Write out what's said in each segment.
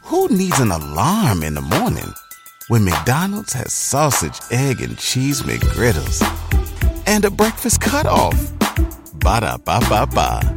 Who needs an alarm in the morning when McDonald's has sausage, egg, and cheese McGriddles and a breakfast cutoff? Ba-da-ba-ba-ba.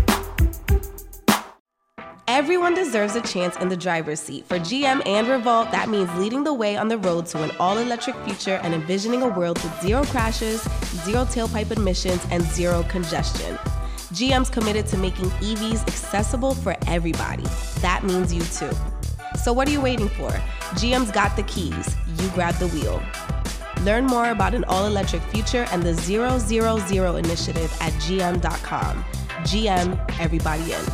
Everyone deserves a chance in the driver's seat. For GM and Revolt, that means leading the way on the road to an all-electric future and envisioning a world with zero crashes, zero tailpipe emissions, and zero congestion. GM's committed to making EVs accessible for everybody. That means you too. So what are you waiting for? GM's got the keys. You grab the wheel. Learn more about an all-electric future and the 000 initiative at gm.com. GM, everybody in.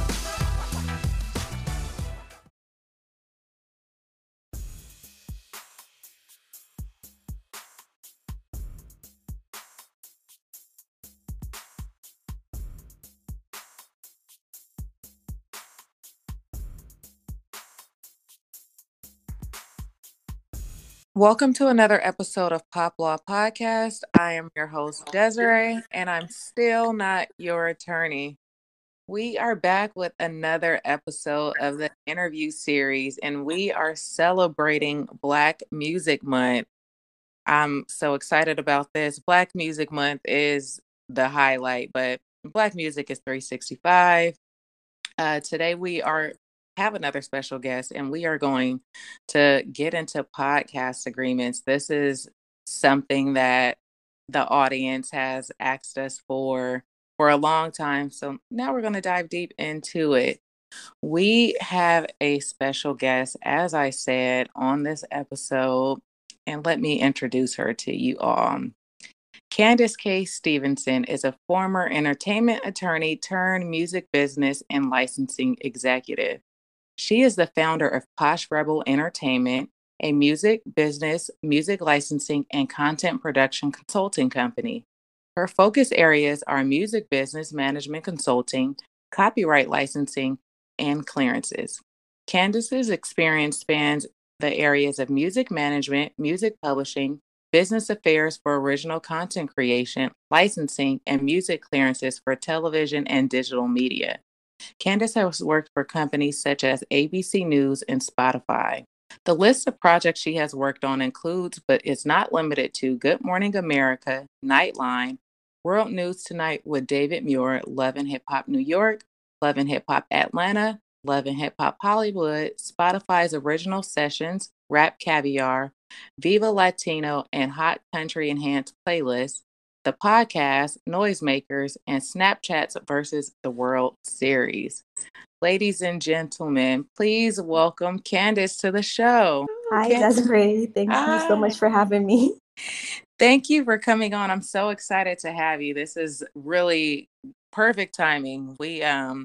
Welcome to another episode of Pop Law Podcast. I am your host, Desiree, and I'm still not your attorney. We are back with another episode of the interview series, and we are celebrating Black Music Month. I'm so excited about this. Black Music Month is the highlight, but Black music is 365. Today we have another special guest, and we are going to get into podcast agreements. This is something that the audience has asked us for a long time. So now we're going to dive deep into it. We have a special guest, as I said, on this episode, and let me introduce her to you all. Candace K. Stevenson is a former entertainment attorney turned music business and licensing executive. She is the founder of Posh Rebel Entertainment, a music business, music licensing, and content production consulting company. Her focus areas are music business management consulting, copyright licensing, and clearances. Candace's experience spans the areas of music management, music publishing, business affairs for original content creation, licensing, and music clearances for television and digital media. Candace has worked for companies such as ABC News and Spotify. The list of projects she has worked on includes, but is not limited to, Good Morning America, Nightline, World News Tonight with David Muir, Love and Hip Hop New York, Love and Hip Hop Atlanta, Love and Hip Hop Hollywood, Spotify's Original Sessions, Rap Caviar, Viva Latino, and Hot Country Enhanced Playlists, the podcast, Noisemakers, and Snapchat's versus the World series. Ladies and gentlemen, please welcome Candace to the show. Hi, Desiree. Thank you so much for having me. Thank you for coming on. I'm so excited to have you. This is really perfect timing. We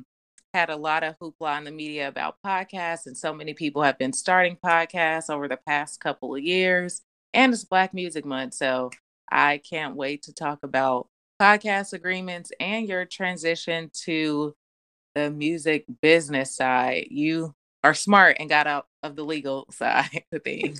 had a lot of hoopla in the media about podcasts, and so many people have been starting podcasts over the past couple of years, and it's Black Music Month, so I can't wait to talk about podcast agreements and your transition to the music business side. You are smart and got out of the legal side of things.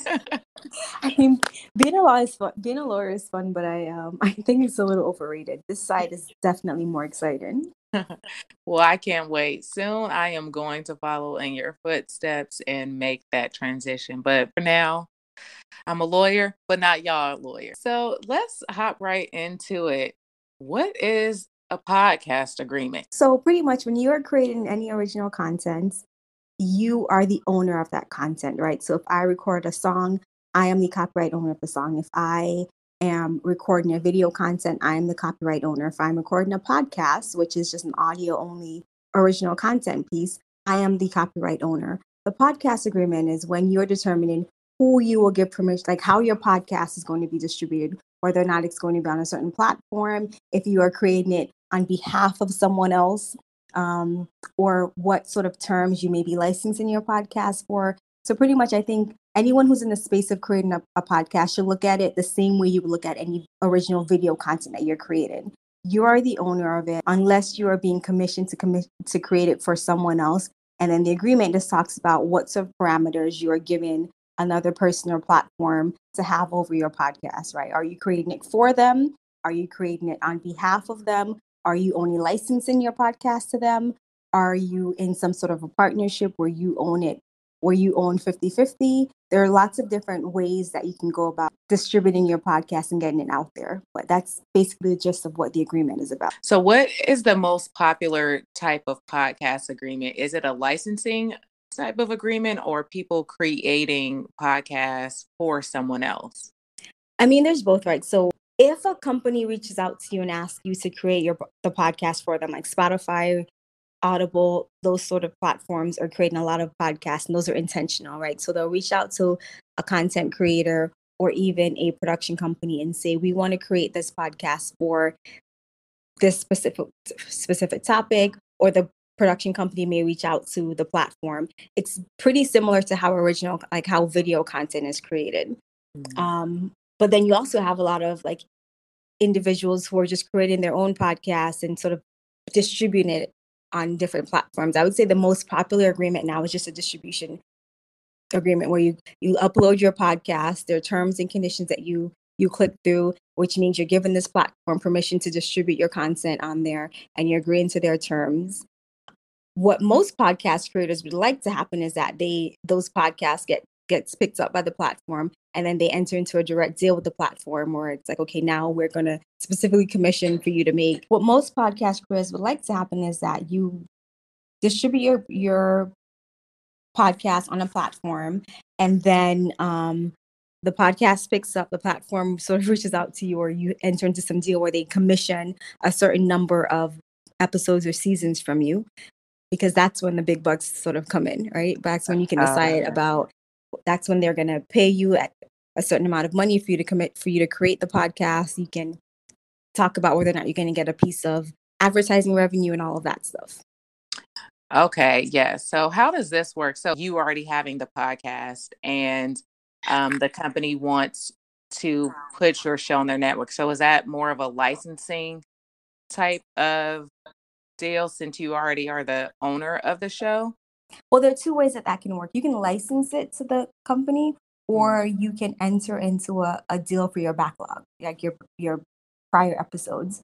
I mean, being a lawyer is fun. Being a lawyer is fun, but I think it's a little overrated. This side is definitely more exciting. Well, I can't wait. Soon I am going to follow in your footsteps and make that transition. But for now, I'm a lawyer, but not y'all lawyer. So let's hop right into it. What is a podcast agreement? So pretty much when you are creating any original content, you are the owner of that content, right? So if I record a song, I am the copyright owner of the song. If I am recording a video content, I am the copyright owner. If I'm recording a podcast, which is just an audio only original content piece, I am the copyright owner. The podcast agreement is when you're determining who you will give permission, like how your podcast is going to be distributed, whether or not it's going to be on a certain platform, if you are creating it on behalf of someone else, or what sort of terms you may be licensing your podcast for. So pretty much, I think anyone who's in the space of creating a podcast should look at it the same way you would look at any original video content that you're creating. You are the owner of it unless you are being commissioned to create it for someone else. And then the agreement just talks about what sort of parameters you are giving another person or platform to have over your podcast, right? Are you creating it for them? Are you creating it on behalf of them? Are you only licensing your podcast to them? Are you in some sort of a partnership where you own it where you own 50-50. There are lots of different ways that you can go about distributing your podcast and getting it out there. But that's basically the gist of what the agreement is about. So what is the most popular type of podcast agreement? Is it a licensing type of agreement or people creating podcasts for someone else? I mean, there's both, right? So if a company reaches out to you and asks you to create the podcast for them, like Spotify, Audible, those sort of platforms are creating a lot of podcasts, and those are intentional, right? So they'll reach out to a content creator or even a production company and say, we want to create this podcast for this specific topic, or the production company may reach out to the platform. It's pretty similar to how video content is created. But then you also have a lot of like individuals who are just creating their own podcasts and sort of distributing it on different platforms. I would say the most popular agreement now is just a distribution agreement where you upload your podcast. There are terms and conditions that you click through, which means you're giving this platform permission to distribute your content on there, and you're agreeing to their terms. What most podcast creators would like to happen is that those podcasts gets picked up by the platform, and then they enter into a direct deal with the platform where it's like, okay, now we're going to specifically commission for you to make. What most podcast creators would like to happen is that you distribute your podcast on a platform, and then the podcast picks up, the platform sort of reaches out to you, or you enter into some deal where they commission a certain number of episodes or seasons from you, because that's when the big bucks sort of come in, right? That's when you can decide about, that's when they're going to pay you at a certain amount of money for you to create the podcast. You can talk about whether or not you're going to get a piece of advertising revenue and all of that stuff. Okay, yeah. So how does this work? So you already having the podcast, and the company wants to put your show on their network. So is that more of a licensing type of deal since you already are the owner of the show? Well, there are two ways that can work. You can license it to the company, or you can enter into a deal for your backlog, like your prior episodes.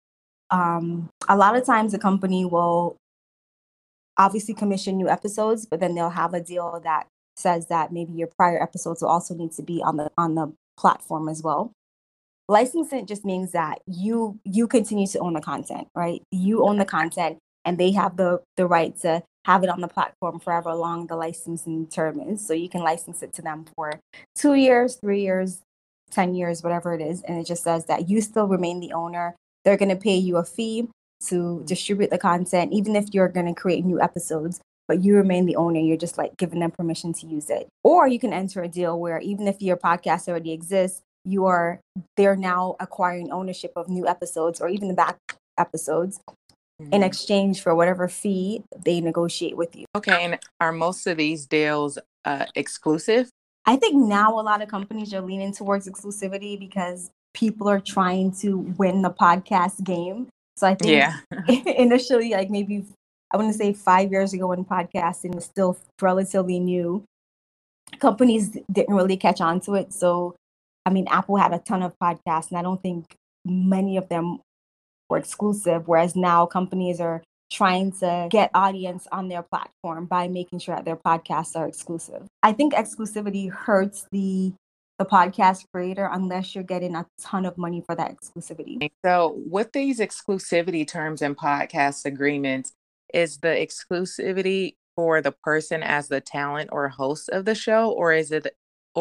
A lot of times the company will obviously commission new episodes, but then they'll have a deal that says that maybe your prior episodes will also need to be on the platform as well. Licensing just means that you continue to own the content, right? You own the content, and they have the right to have it on the platform for however long the licensing term is. So you can license it to them for 2 years, 3 years, 10 years, whatever it is. And it just says that you still remain the owner. They're going to pay you a fee to distribute the content, even if you're going to create new episodes, but you remain the owner. You're just like giving them permission to use it. Or you can enter a deal where even if your podcast already exists, they're now acquiring ownership of new episodes or even the back episodes in exchange for whatever fee they negotiate with you. Okay, and are most of these deals exclusive? I think now a lot of companies are leaning towards exclusivity because people are trying to win the podcast game. So I think initially, like maybe I want to say 5 years ago when podcasting was still relatively new, companies didn't really catch on to it. So, I mean, Apple had a ton of podcasts, and I don't think many of them were exclusive, whereas now companies are trying to get audience on their platform by making sure that their podcasts are exclusive. I think exclusivity hurts the podcast creator unless you're getting a ton of money for that exclusivity. So with these exclusivity terms and podcast agreements, is the exclusivity for the person as the talent or host of the show, or is the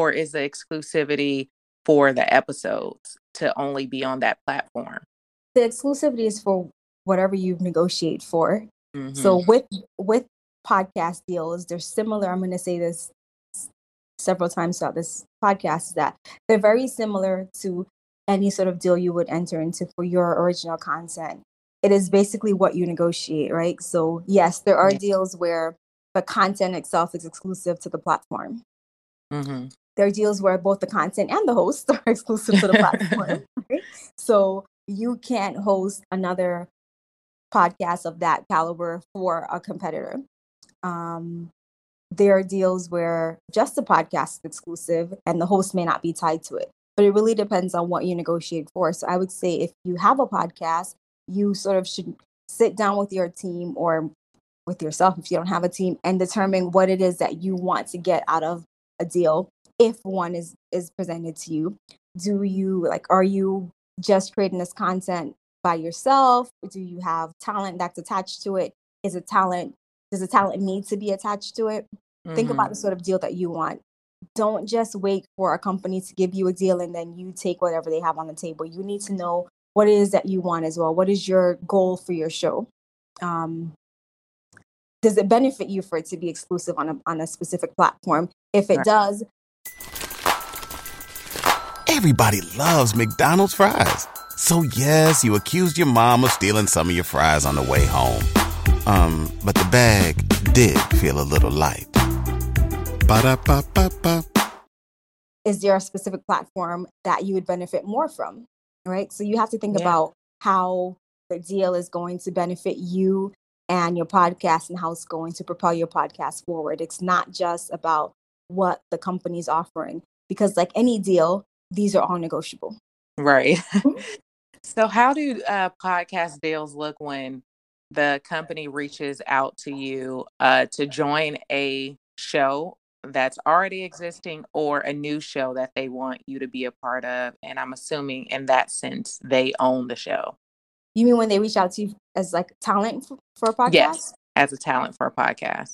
exclusivity for the episodes to only be on that platform? The exclusivity is for whatever you negotiate for. So with podcast deals, they're similar. I'm going to say this several times throughout this podcast, is that they're very similar to any sort of deal you would enter into for your original content. It is basically what you negotiate, right? So yes, there are deals where the content itself is exclusive to the platform. There are deals where both the content and the host are exclusive to the platform. Right? So you can't host another podcast of that caliber for a competitor. There are deals where just the podcast is exclusive and the host may not be tied to it. But it really depends on what you negotiate for. So I would say if you have a podcast, you sort of should sit down with your team or with yourself if you don't have a team, and determine what it is that you want to get out of a deal if one is presented to you. Are you just creating this content by yourself? Do you have talent that's attached to it? Does the talent need to be attached to it? Think about the sort of deal that you want. Don't just wait for a company to give you a deal and then you take whatever they have on the table. You need to know what it is that you want as well. What is your goal for your show? Does it benefit you for it to be exclusive on a specific platform? If it does. Everybody loves McDonald's fries. So yes, you accused your mom of stealing some of your fries on the way home. But the bag did feel a little light. Ba-da-ba-ba-ba. Is there a specific platform that you would benefit more from? Right? So you have to think about how the deal is going to benefit you and your podcast and how it's going to propel your podcast forward. It's not just about what the company's offering, because like any deal, these are all negotiable. Right. So how do podcast deals look when the company reaches out to you to join a show that's already existing or a new show that they want you to be a part of? And I'm assuming in that sense, they own the show. You mean when they reach out to you as like talent for a podcast? Yes, as a talent for a podcast.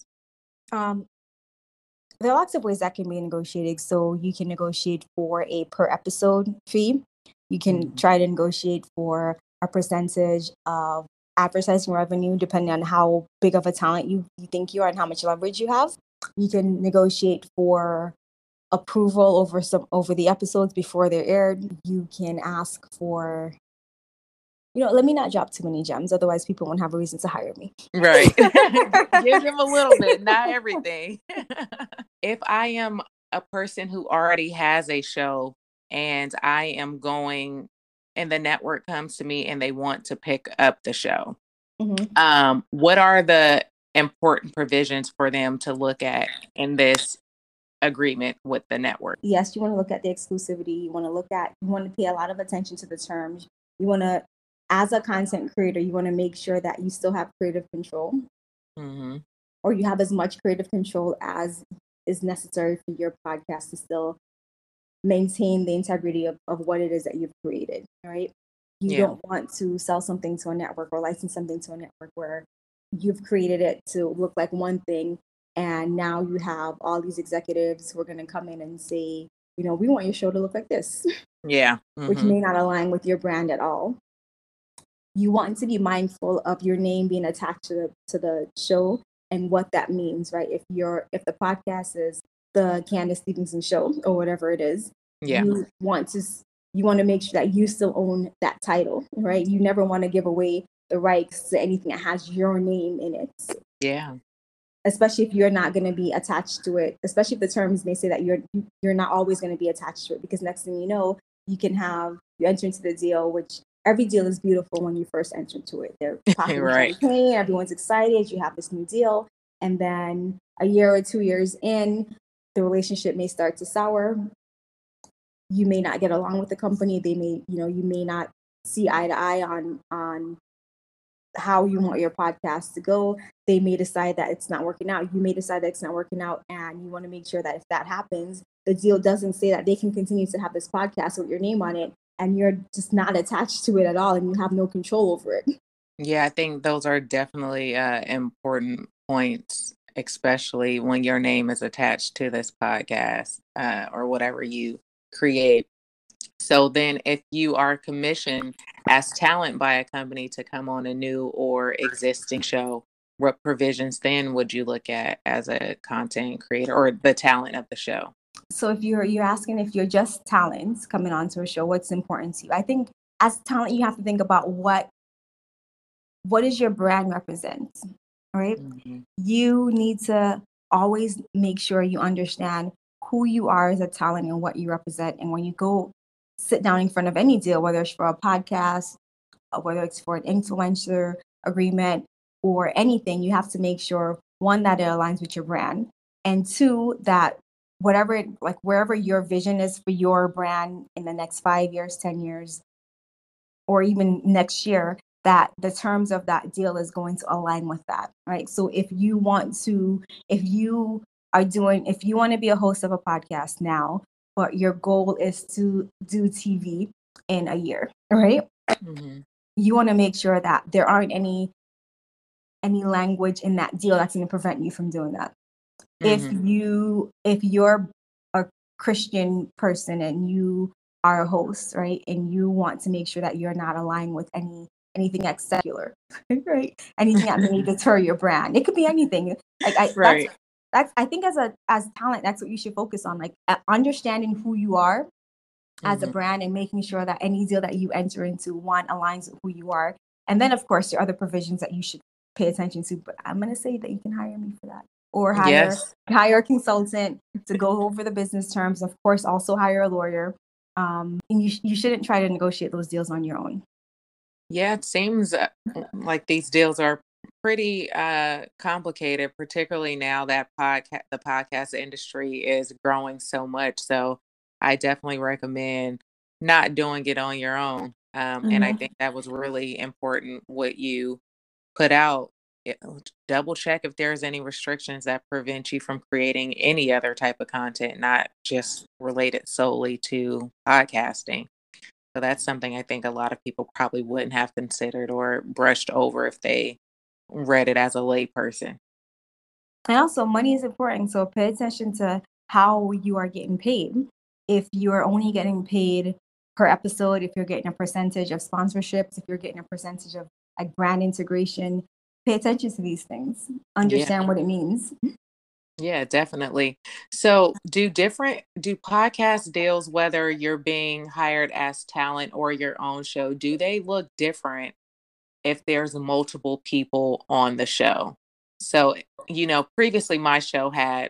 There are lots of ways that can be negotiated. So you can negotiate for a per episode fee. You can try to negotiate for a percentage of advertising revenue, depending on how big of a talent you think you are and how much leverage you have. You can negotiate for approval over the episodes before they're aired. You can ask for, let me not drop too many gems, otherwise people won't have a reason to hire me. Right. Give them a little bit, not everything. If I am a person who already has a show and I am going and the network comes to me and they want to pick up the show, what are the important provisions for them to look at in this agreement with the network? Yes, you want to look at the exclusivity. You want to pay a lot of attention to the terms. You want to, as a content creator, you want to make sure that you still have creative control, or you have as much creative control as is necessary for your podcast to still maintain the integrity of what it is that you've created, right? You don't want to sell something to a network or license something to a network where you've created it to look like one thing, and now you have all these executives who are going to come in and say, we want your show to look like this. Which may not align with your brand at all. You want to be mindful of your name being attached to the show and what that means, right? If the podcast is the Candace Stevenson Show or whatever it is, you want to make sure that you still own that title, right? You never want to give away the rights to anything that has your name in it. Yeah. Especially if you're not going to be attached to it, especially if the terms may say that you're not always going to be attached to it, because next thing you know, you enter into the deal, which every deal is beautiful when you first enter into it. They're popping champagne, everyone's excited, you have this new deal, and then a year or 2 years in, the relationship may start to sour. You may not get along with the company. They may, you may not see eye to eye on how you want your podcast to go. They may decide that it's not working out. You may decide that it's not working out, and you want to make sure that if that happens, the deal doesn't say that they can continue to have this podcast with your name on it, and you're just not attached to it at all, and you have no control over it. Yeah, I think those are definitely important points, especially when your name is attached to this podcast or whatever you create. So then if you are commissioned as talent by a company to come on a new or existing show, what provisions then would you look at as a content creator or the talent of the show? So if you're asking if you're just talent coming onto a show, what's important to you? I think as talent, you have to think about what does your brand represent, right? You need to always make sure you understand who you are as a talent and what you represent. And when you go sit down in front of any deal, whether it's for a podcast, whether it's for an influencer agreement or anything, you have to make sure, one, that it aligns with your brand, and two, that wherever your vision is for your brand in the next 5 years, 10 years, or even next year, that the terms of that deal is going to align with that, right? So if you want to be a host of a podcast now, but your goal is to do TV in a year, right? Mm-hmm. You want to make sure that there aren't any language in that deal that's going to prevent you from doing that. Mm-hmm. If you're a Christian person and you are a host, right, and you want to make sure that you're not aligned with anything that's secular, right? Anything that may deter your brand. It could be anything. Right. That's I think as talent, that's what you should focus on, like understanding who you are as a Mm-hmm. brand and making sure that any deal that you enter into, one, aligns with who you are. And then, of course, there are other provisions that you should pay attention to. But I'm going to say that you can hire me for that, or Yes. hire a consultant to go over the business terms. Of course, also hire a lawyer. And you shouldn't try to negotiate those deals on your own. Yeah, it seems like these deals are pretty complicated, particularly now that the podcast industry is growing so much. So I definitely recommend not doing it on your own. And I think that was really important what you put out. Double check if there's any restrictions that prevent you from creating any other type of content, not just related solely to podcasting. So that's something I think a lot of people probably wouldn't have considered or brushed over if they read it as a layperson. And also, money is important. So pay attention to how you are getting paid. If you're only getting paid per episode, if you're getting a percentage of sponsorships, if you're getting a percentage of like brand integration, pay attention to these things. Understand what it means. Yeah, definitely. So do podcast deals, whether you're being hired as talent or your own show, do they look different if there's multiple people on the show? So, previously my show had,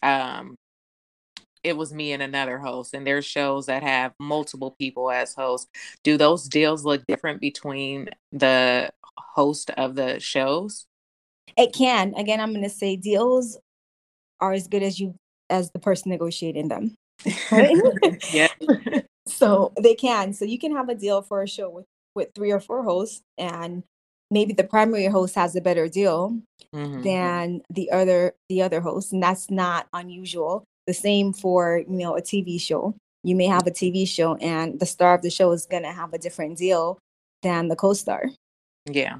it was me and another host, and there's shows that have multiple people as hosts. Do those deals look different between the host of the shows? It can. Again, I'm going to say deals are as good as the person negotiating them. Right? Yeah. So they can. So you can have a deal for a show with 3 or 4 hosts, and maybe the primary host has a better deal than the other host, and that's not unusual. The same for a TV show. You may have a TV show, and the star of the show is going to have a different deal than the co-star. Yeah.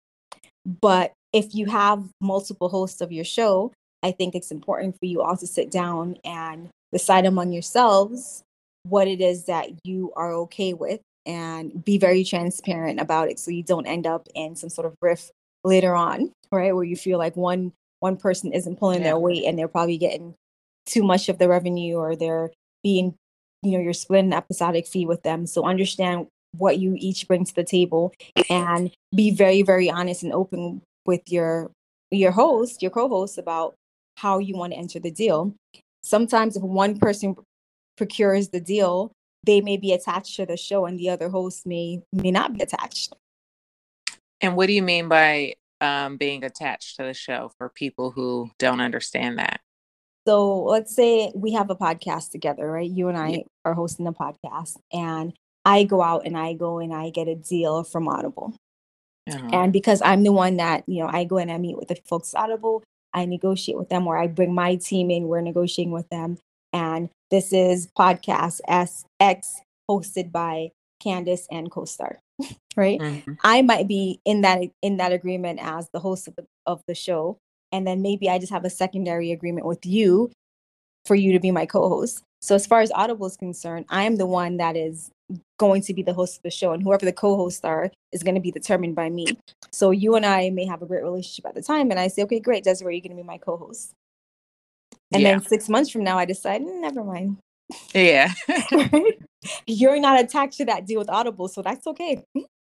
But if you have multiple hosts of your show, I think it's important for you all to sit down and decide among yourselves what it is that you are okay with, and be very transparent about it so you don't end up in some sort of rift later on, right? Where you feel like one person isn't pulling their weight and they're probably getting too much of the revenue, or they're being, you're splitting an episodic fee with them. So understand what you each bring to the table, and be very, very honest and open with your host, your co-host, about how you want to enter the deal. Sometimes if one person procures the deal, they may be attached to the show and the other host may not be attached. And what do you mean by being attached to the show, for people who don't understand that? So let's say we have a podcast together, right? You and I are hosting the podcast, and I go out and I get a deal from Audible. And because I'm the one that, I go and I meet with the folks at Audible, I negotiate with them, or I bring my team in, we're negotiating with them. And this is podcast SX hosted by Candace and co-star, right? I might be in that agreement as the host of the show. And then maybe I just have a secondary agreement with you for you to be my co-host. So as far as Audible is concerned, I am the one that is going to be the host of the show, and whoever the co-hosts are is going to be determined by me. So you and I may have a great relationship at the time, and I say, okay, great, Desiree, you're going to be my co-host. And then 6 months from now, I decide, never mind. Yeah. You're not attached to that deal with Audible, so that's okay.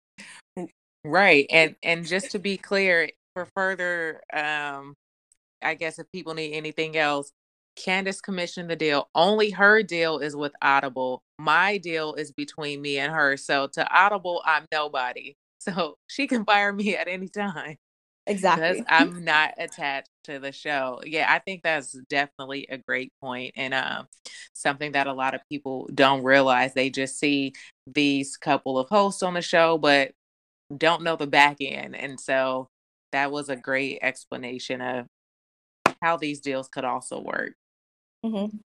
Right. And just to be clear, for further, I guess if people need anything else, Candace commissioned the deal. Only her deal is with Audible. My deal is between me and her. So to Audible, I'm nobody. So she can fire me at any time. Exactly. Because I'm not attached to the show. Yeah, I think that's definitely a great point, and something that a lot of people don't realize. They just see these couple of hosts on the show, but don't know the back end. And so that was a great explanation of how these deals could also work. Mm-hmm.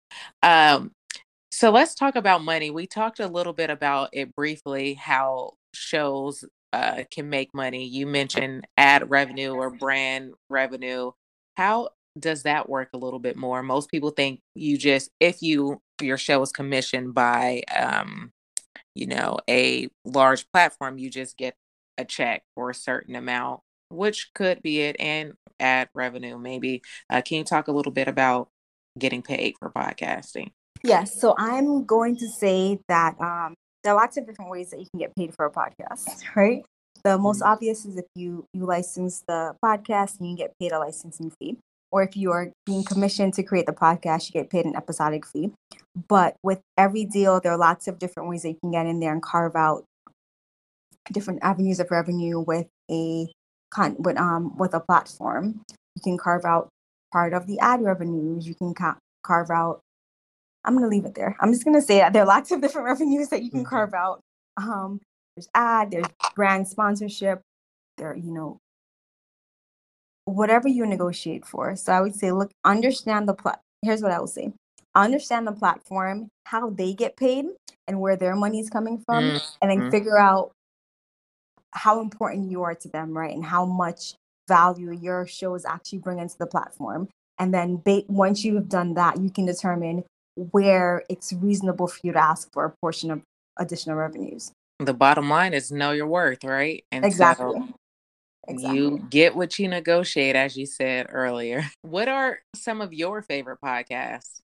So let's talk about money. We talked a little bit about it briefly, how shows can make money. You mentioned ad revenue or brand revenue. How does that work a little bit more? Most people think you just, if your show is commissioned by, a large platform, you just get a check for a certain amount, which could be it, and ad revenue maybe. Can you talk a little bit about getting paid for podcasting? Yes, so I'm going to say that there are lots of different ways that you can get paid for a podcast, right? The most obvious is if you license the podcast and you get paid a licensing fee, or if you are being commissioned to create the podcast, you get paid an episodic fee. But with every deal, there are lots of different ways that you can get in there and carve out different avenues of revenue with with a platform. You can carve out part of the ad revenues. You can carve out. I'm going to leave it there. I'm just going to say that there are lots of different revenues that you can carve out. There's there's brand sponsorship, there, whatever you negotiate for. So I would say, look, understand here's what I will say. Understand the platform, how they get paid and where their money is coming from, and then figure out how important you are to them, right? And how much value your show is actually bringing to the platform. And then once you have done that, you can determine where it's reasonable for you to ask for a portion of additional revenues. The bottom line is know your worth, right? And exactly. You get what you negotiate, as you said earlier. What are some of your favorite podcasts?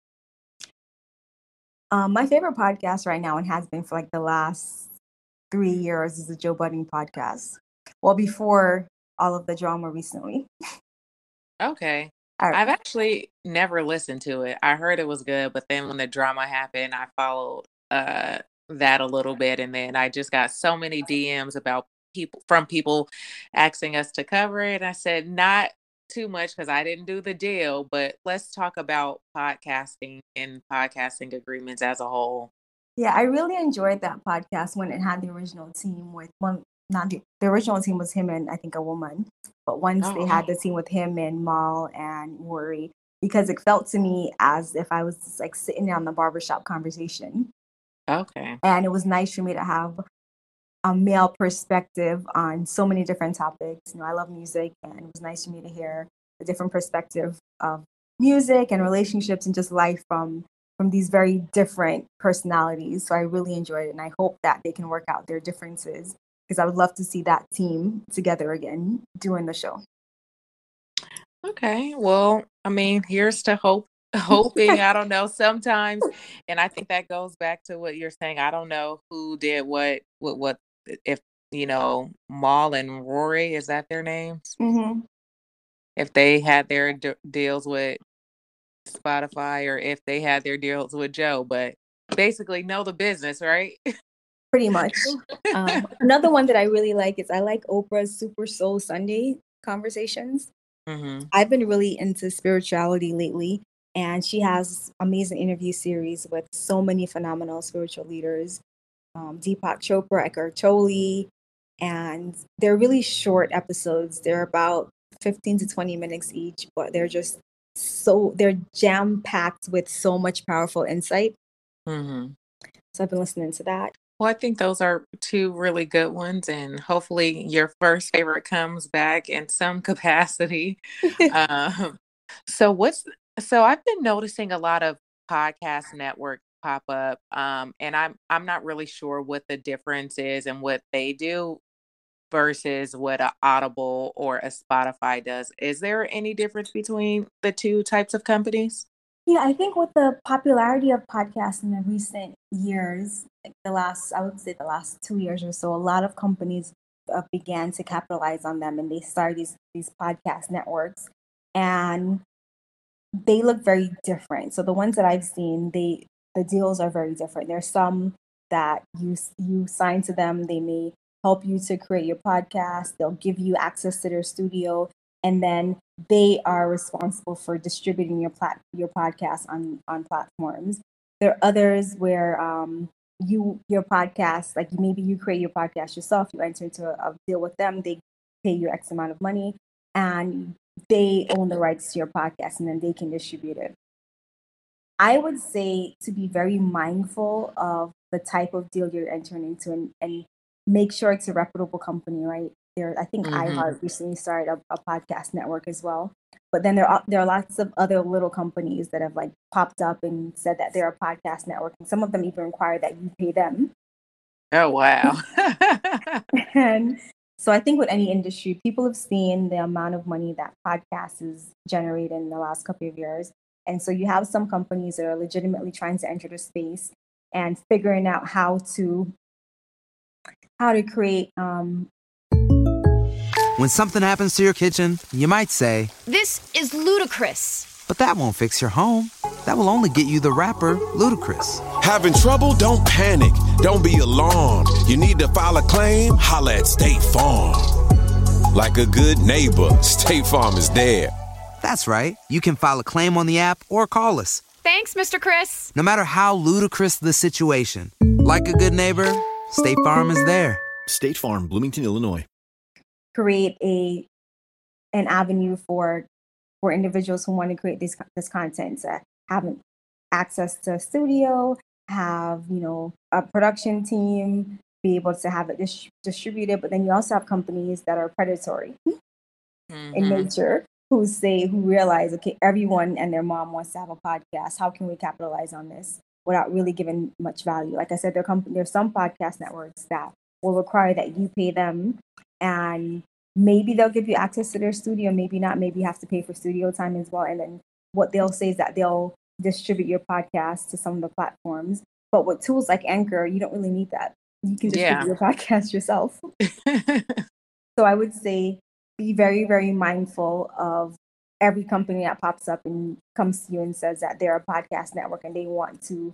My favorite podcast right now, and has been for like the last 3 years, is the Joe Budden podcast. Well, before all of the drama recently. Okay. I've actually never listened to it. I heard it was good, but then when the drama happened, I followed that a little bit, and then I just got so many DMs about people asking us to cover it. I said not too much because I didn't do the deal, but let's talk about podcasting and podcasting agreements as a whole. Yeah, I really enjoyed that podcast when it had the original team with not the original team was him and I think a woman, but once they had the team with him and Mal and Rory, because it felt to me as if I was just like sitting down in the barbershop conversation. Okay. And it was nice for me to have a male perspective on so many different topics. I love music, and it was nice for me to hear a different perspective of music and relationships and just life from these very different personalities. So I really enjoyed it, and I hope that they can work out their differences, because I would love to see that team together again doing the show. Okay. Well, I mean, here's to hoping. I don't know, sometimes, and I think that goes back to what you're saying. I don't know who did what if Mal and Rory, is that their names? Mm-hmm. If they had their deals with Spotify, or if they had their deals with Joe, but basically know the business, right? Pretty much. Another one that I really like is I like Oprah's Super Soul Sunday conversations. Mm-hmm. I've been really into spirituality lately, and she has amazing interview series with so many phenomenal spiritual leaders, Deepak Chopra, Eckhart Tolle, and they're really short episodes. They're about 15 to 20 minutes each, but they're jam-packed with so much powerful insight. Mm-hmm. So I've been listening to that. Well, I think those are two really good ones, and hopefully your first favorite comes back in some capacity. So I've been noticing a lot of podcast networks pop up, and I'm not really sure what the difference is and what they do versus what a Audible or a Spotify does. Is there any difference between the two types of companies? Yeah, I think with the popularity of podcasts in the recent years, like I would say the last 2 years or so, a lot of companies began to capitalize on them, and they started these podcast networks, and they look very different. So the ones that I've seen, the deals are very different. There's some that you sign to them, they may help you to create your podcast, they'll give you access to their studio, and then they are responsible for distributing your podcast on platforms. There are others where your podcast, like maybe you create your podcast yourself, you enter into a deal with them, they pay you X amount of money, and they own the rights to your podcast, and then they can distribute it. I would say to be very mindful of the type of deal you're entering into, and make sure it's a reputable company, right? I think iHeart recently started a podcast network as well. But then there are lots of other little companies that have like popped up and said that they're a podcast network, and some of them even require that you pay them. Oh, wow. And so I think with any industry, people have seen the amount of money that podcasts is generated in the last couple of years. And so you have some companies that are legitimately trying to enter the space and figuring out how to create. When something happens to your kitchen, you might say, "This is ludicrous." but that won't fix your home. That will only get you the rapper, Ludacris. Having trouble? Don't panic. Don't be alarmed. You need to file a claim? Holla at State Farm. Like a good neighbor, State Farm is there. That's right. You can file a claim on the app or call us. Thanks, Mr. Chris. No matter how ludicrous the situation, like a good neighbor, State Farm is there. State Farm, Bloomington, Illinois. Create an avenue for individuals who want to create this content, to have access to a studio, have a production team, be able to have it distributed. But then you also have companies that are predatory in nature, who realize, okay, everyone and their mom wants to have a podcast. How can we capitalize on this without really giving much value? Like I said, there's some podcast networks that will require that you pay them, and maybe they'll give you access to their studio, maybe not. Maybe you have to pay for studio time as well. And then what they'll say is that they'll distribute your podcast to some of the platforms. But with tools like Anchor, you don't really need that. You can distribute your podcast yourself. So I would say be very, very mindful of every company that pops up and comes to you and says that they're a podcast network and they want to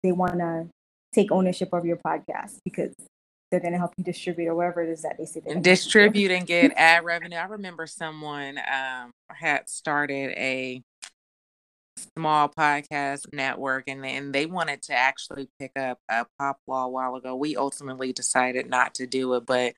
take ownership of your podcast, because they're going to help you distribute or whatever it is that they say. Distribute and get ad revenue. I remember someone had started a small podcast network, and they wanted to actually pick up a Pop Law a while ago. We ultimately decided not to do it, but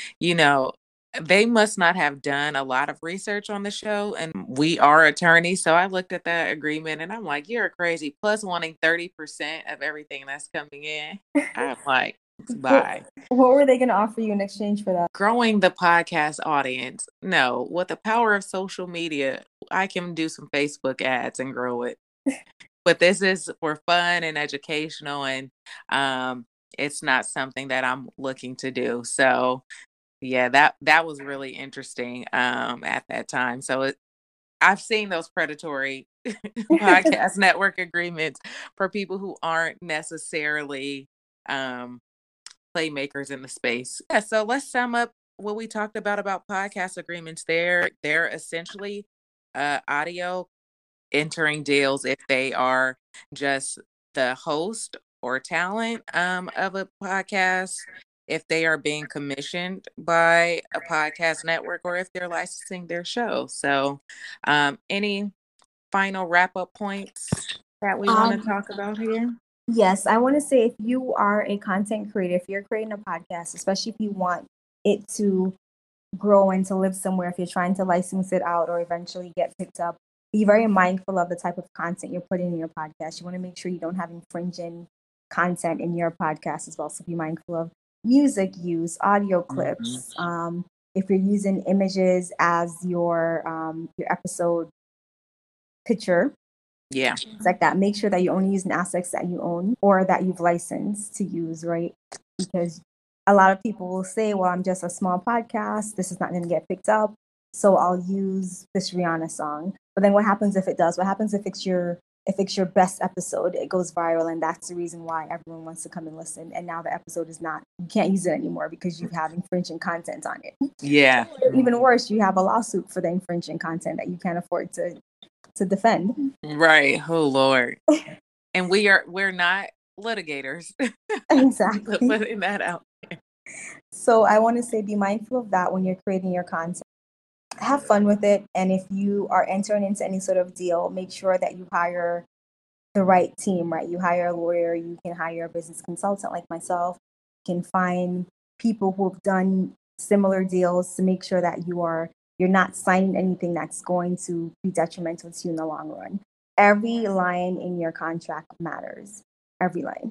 they must not have done a lot of research on the show, and we are attorneys. So I looked at that agreement and I'm like, you're crazy. Plus wanting 30% of everything that's coming in. I'm like, bye. What were they going to offer you in exchange for that? Growing the podcast audience. No, with the power of social media, I can do some Facebook ads and grow it. But this is for fun and educational, and it's not something that I'm looking to do. So yeah, that was really interesting at that time. So I've seen those predatory podcast network agreements for people who aren't necessarily playmakers in the space. Yeah, so let's sum up what we talked about podcast agreements. They're essentially audio entering deals if they are just the host or talent of a podcast, if they are being commissioned by a podcast network, or if they're licensing their show. So any final wrap-up points that we want to talk about here? Yes, I want to say, if you are a content creator, if you're creating a podcast, especially if you want it to grow and to live somewhere, if you're trying to license it out or eventually get picked up, be very mindful of the type of content you're putting in your podcast. You want to make sure you don't have infringing content in your podcast as well. So be mindful of music use, audio clips. If you're using images as your episode picture, things like that, make sure that you're only using assets that you own or that you've licensed to use, right? Because a lot of people will say, well, I'm just a small podcast, this is not going to get picked up, so I'll use this Rihanna song. But then what happens if it does? What happens if it's your best episode, it goes viral, and that's the reason why everyone wants to come and listen, and now the episode is not, you can't use it anymore because you have infringing content on it. Yeah. Even worse, you have a lawsuit for the infringing content that you can't afford to defend. Right. Oh Lord. And we're not litigators. Exactly. Putting that out there. So I want to say, be mindful of that when you're creating your content. Have fun with it. And if you are entering into any sort of deal, make sure that you hire the right team, right? You hire a lawyer, you can hire a business consultant like myself, you can find people who have done similar deals to make sure that you're not signing anything that's going to be detrimental to you in the long run. Every line in your contract matters. Every line.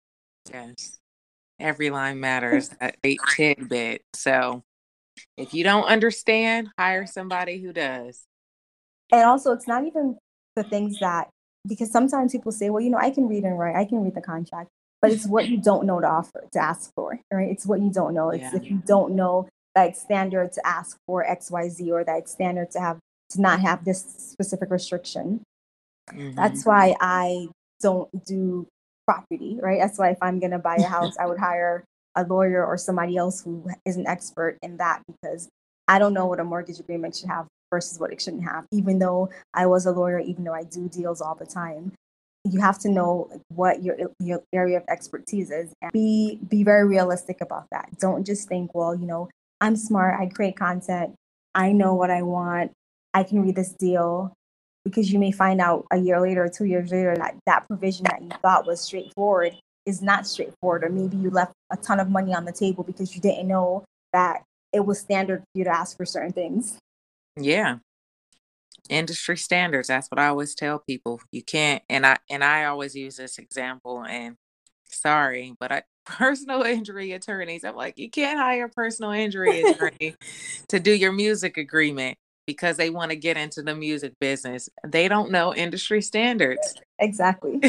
Yes. Every line matters. That great tidbit. So if you don't understand, hire somebody who does. And also, it's not even the things that, because sometimes people say, well, I can read and write, I can read the contract, but it's what you don't know to ask for, right? It's what you don't know. It's if you don't know that it's standard to ask for XYZ, or that it's standard to not have this specific restriction. Mm-hmm. That's why I don't do property, right? That's why if I'm going to buy a house, I would hire a lawyer or somebody else who is an expert in that, because I don't know what a mortgage agreement should have versus what it shouldn't have. Even though I was a lawyer, even though I do deals all the time, you have to know what your area of expertise is, and be very realistic about that. Don't just think, well, I'm smart, I create content, I know what I want, I can read this deal, because you may find out a year later or 2 years later that provision that you thought was straightforward is not straightforward, or maybe you left a ton of money on the table because you didn't know that it was standard for you to ask for certain things. Yeah. Industry standards. That's what I always tell people. You can't, and I always use this example, and sorry, but personal injury attorneys, I'm like, you can't hire a personal injury attorney to do your music agreement because they want to get into the music business. They don't know industry standards. Exactly.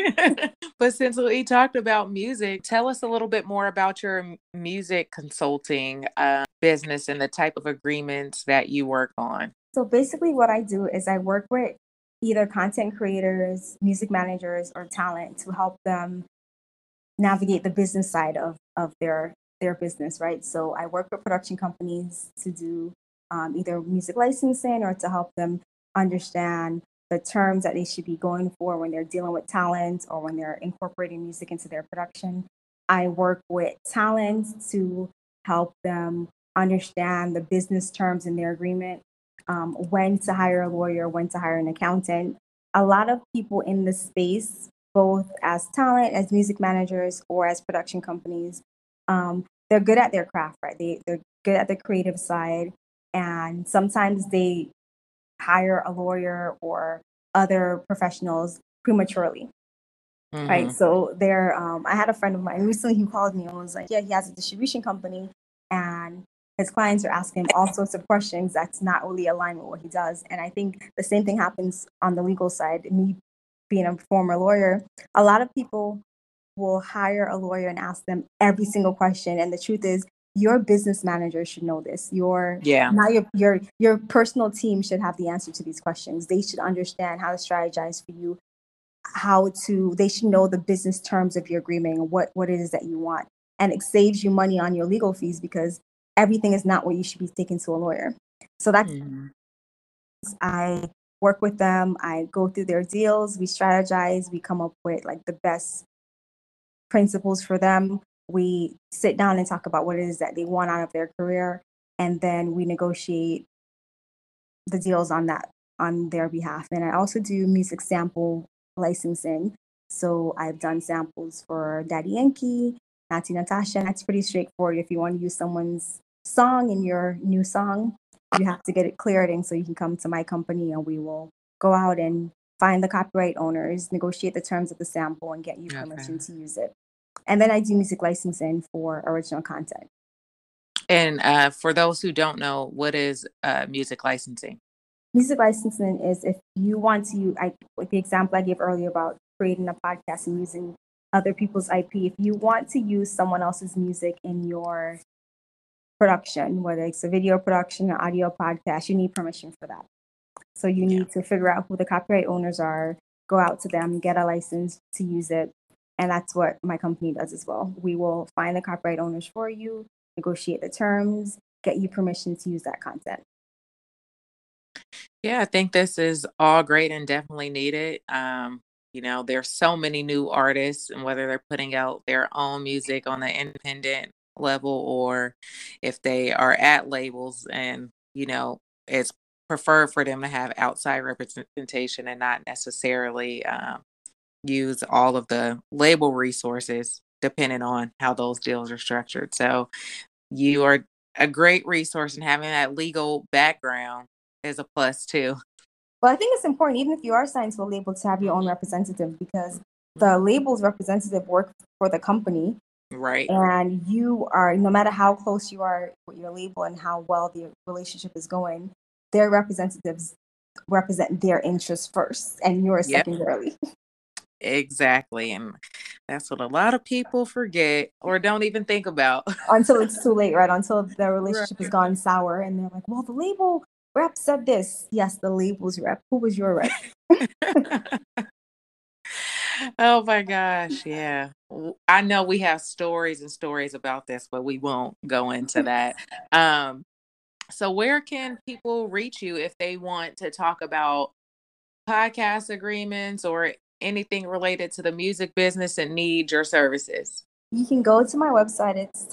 But since we talked about music, tell us a little bit more about your music consulting business and the type of agreements that you work on. So basically what I do is I work with either content creators, music managers, or talent to help them navigate the business side of their business, right? So I work with production companies to do either music licensing, or to help them understand the terms that they should be going for when they're dealing with talent, or when they're incorporating music into their production. I work with talent to help them understand the business terms in their agreement, when to hire a lawyer, when to hire an accountant. A lot of people in this space, both as talent, as music managers, or as production companies, they're good at their craft, right? They're good at the creative side, and sometimes they hire a lawyer or other professionals prematurely. Mm-hmm. Right. So I had a friend of mine recently who called me and was like, yeah, he has a distribution company, and his clients are asking him all sorts of questions that's not really aligned with what he does. And I think the same thing happens on the legal side. Me being a former lawyer, a lot of people will hire a lawyer and ask them every single question. And the truth is, your business manager should know this. Not your personal team should have the answer to these questions. They should understand how to strategize for you, they should know the business terms of your agreement and what it is that you want. And it saves you money on your legal fees, because everything is not what you should be taking to a lawyer. So that's, I work with them, I go through their deals, we strategize, we come up with like the best principles for them. We sit down and talk about what it is that they want out of their career, and then we negotiate the deals on their behalf. And I also do music sample licensing. So I've done samples for Daddy Yankee, Nati Natasha, and that's pretty straightforward. If you want to use someone's song in your new song, you have to get it cleared, and so you can come to my company and we will go out and find the copyright owners, negotiate the terms of the sample, and get you permission to use it. And then I do music licensing for original content. And for those who don't know, what is music licensing? Music licensing is if you want to, like the example I gave earlier about creating a podcast and using other people's IP, if you want to use someone else's music in your production, whether it's a video production or audio podcast, you need permission for that. So you need to figure out who the copyright owners are, go out to them, get a license to use it. And that's what my company does as well. We will find the copyright owners for you, negotiate the terms, get you permission to use that content. Yeah, I think this is all great and definitely needed. There's so many new artists, and whether they're putting out their own music on the independent level or if they are at labels, and, it's preferred for them to have outside representation and not necessarily use all of the label resources depending on how those deals are structured. So you are a great resource, and having that legal background is a plus too. Well, I think it's important, even if you are signed to a label, to have your own representative, because the label's representative works for the company. Right. And you are, no matter how close you are with your label and how well the relationship is going, their representatives represent their interests first and yours secondarily. Exactly. And that's what a lot of people forget or don't even think about. Until it's too late, right? Until the relationship has gone sour and they're like, well, the label rep said this. Yes, the label's rep. Who was your rep? Oh my gosh. Yeah. I know we have stories and stories about this, but we won't go into that. So where can people reach you if they want to talk about podcast agreements or anything related to the music business and need your services? You can go to my website. It's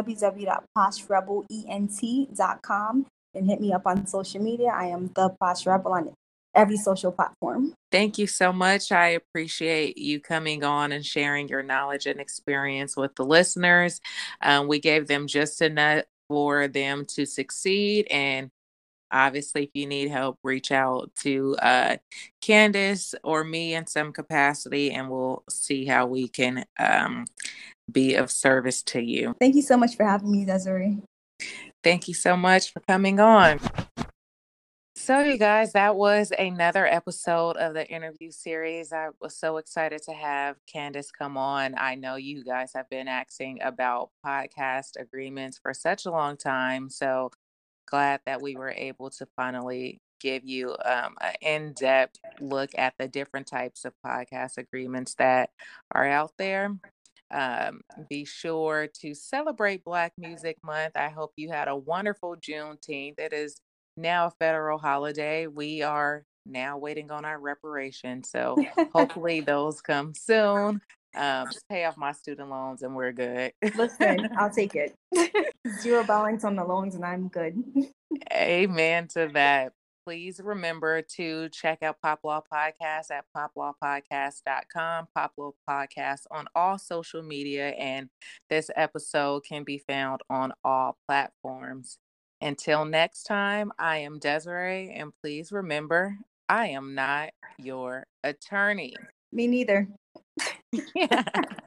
www.poshrebelent.com and hit me up on social media. I am the Posh Rebel on every social platform. Thank you so much. I appreciate you coming on and sharing your knowledge and experience with the listeners. We gave them just enough for them to succeed. And obviously, if you need help, reach out to Candace or me in some capacity, and we'll see how we can be of service to you. Thank you so much for having me, Desiree. Thank you so much for coming on. So you guys, that was another episode of the interview series. I was so excited to have Candace come on. I know you guys have been asking about podcast agreements for such a long time. So glad that we were able to finally give you an in-depth look at the different types of podcast agreements that are out there. Be sure to celebrate Black Music Month. I hope you had a wonderful Juneteenth. It is now a federal holiday. We are now waiting on our reparations. So hopefully those come soon. Just pay off my student loans and we're good. Listen, I'll take it. 0 balance on the loans and I'm good. Amen to that. Please remember to check out Pop Law Podcast at poplawpodcast.com, Pop Law Podcast on all social media, and this episode can be found on all platforms. Until next time, I am Desiree, and please remember, I am not your attorney. Me neither. Yeah.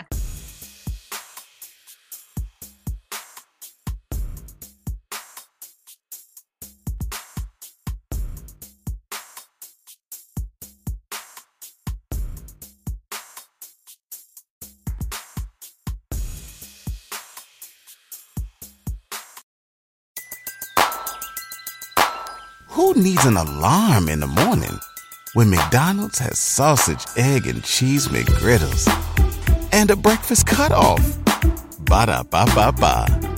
Who needs an alarm in the morning when McDonald's has sausage, egg, and cheese McGriddles and a breakfast cutoff? Ba-da-ba-ba-ba.